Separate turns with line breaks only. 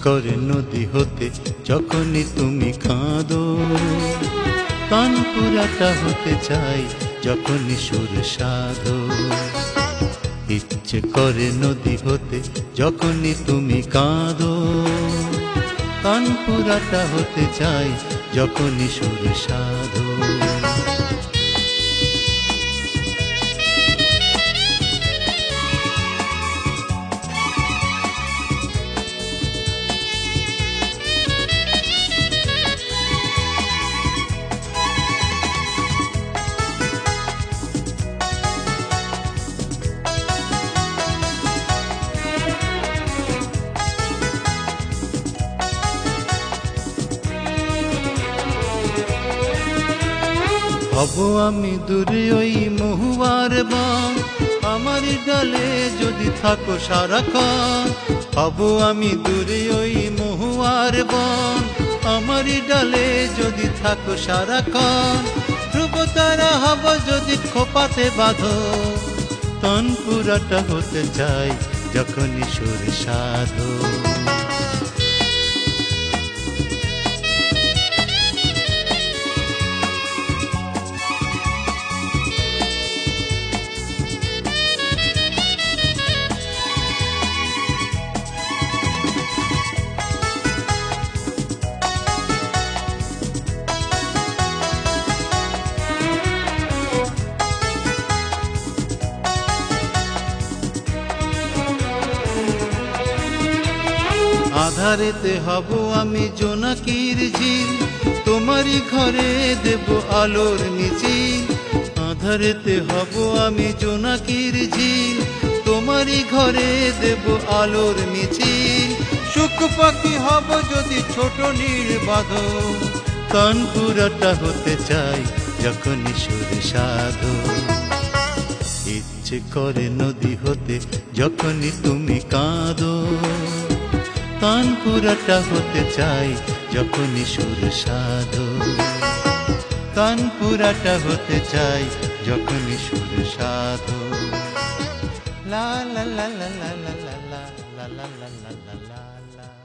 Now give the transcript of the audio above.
করে নদী হতে যখনই তুমি কাঁদো, কান পুরাটা হতে চাই যখনই সুর সাধো। ইচ্ছে করে নদী হতে যখনই তুমি কাঁদো, কান পুরাটা হতে চাই যখনই সুর সাধো। হব আমি দূরে ওই মহুয়ার বন, আমারই ডালে যদি থাকো সারাক্ষণ। হব আমি দূরে ওই মহুয়ার বন, আমারই ডালে যদি থাকো সারাক্ষণ। ধ্রুব তারা হব যদি খোপাতে বাঁধো, তন পুরাটা হতে চাই যখনই সুর সাধো। আধারেতে হব আমি জোনাকির ঝিল, তোমারই ঘরে দেব আলোর মিছিল। আধারেতে হব আমি জোনাকির ঝিল, তোমারই ঘরে দেব আলোর মিছিল। সুখ পাখি হব যদি ছোট নির্বাধ, কান পুরাটা হতে চাই যখনই সুর সাধো। ইচ্ছে করে নদী হতে যখনই তুমি কাঁদো, কান পুরাটা হতে চাই যখনই সুর সাধো। কান পুরাটা হতে চাই যখনই সুর সাধো। লা লা লা লা লা লা লা লা লা লা লা লা লা লা।